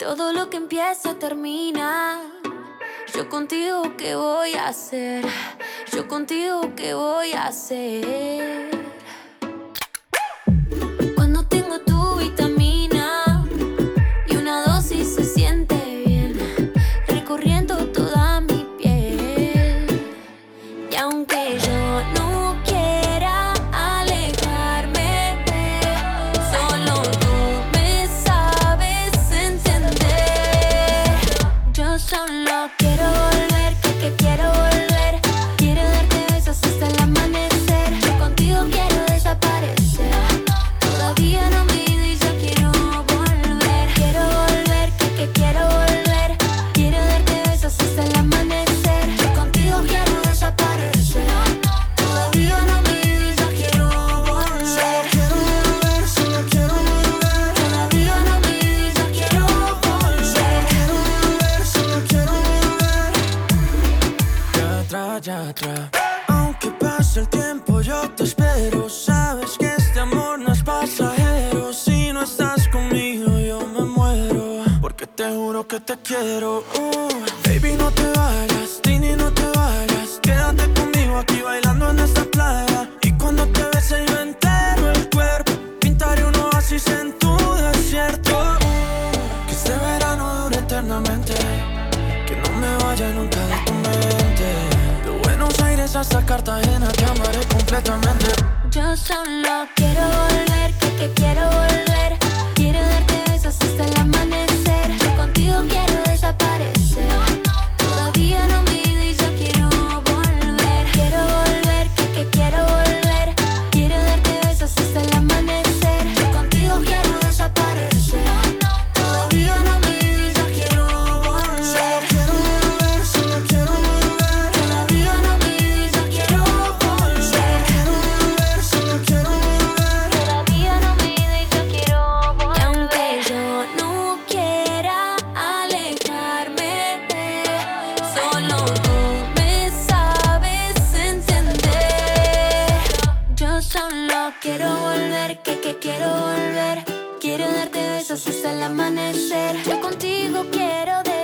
Todo lo que empieza termina. Yo contigo, ¿qué voy a hacer? Yo contigo, ¿qué voy a hacer? Cuando tengo tu vitamina y una dosis se siente bien, recorriendo toda mi piel. Y aunque yo no quiera alejarme, solo tú me sabes entender. Yo solo quiero volver, que quiero volver. Quiero darte besos hasta el amanecer. Yo contigo quiero desaparecer. Todavía no me he ido y yo quiero volver. Quiero volver, que quiero volver. Quiero darte besos hasta el amanecer. Yo contigo quiero desaparecer. Todavía no me he ido y yo quiero volver. Quiero volver, solo quiero volver. Todavía no me he ido y yo quiero volver. Quiero volver, solo quiero volver. Ya atrás. Aunque pase el tiempo yo te espero. Sabes que este amor no es pasajero. Si no estás conmigo yo me muero, porque te juro que te quiero. Baby, no te vayas, Tini, no te vayas. Quédate conmigo aquí bailando en esta playa. Y cuando te bese yo entero el cuerpo, pintaré un oasis en tu desierto. Que este verano dure eternamente, que no me vaya nunca de tu mente. De Buenos Aires hasta Cartagena te amaré completamente. Yo solo quiero volver, que quiero volver. Quiero darte besos hasta el amanecer. Yo contigo quiero desaparecer. Todavía no me he ido y yo quiero volver. Quiero volver, que quiero volver. Quiero darte besos hasta el amanecer. Yo contigo quiero desaparecer. Todavía no me he ido y yo quiero volver. Quiero volver, solo quiero volver. Todavía no me he ido y yo quiero volver. Quiero volver, solo quiero volver. Todavía no me he ido y yo quiero volver. Y aunque yo no quiera alejarme, solo tú me sabes entender. Yo solo quiero volver, que quiero volver. Quiero darte besos hasta el amanecer. Yo contigo quiero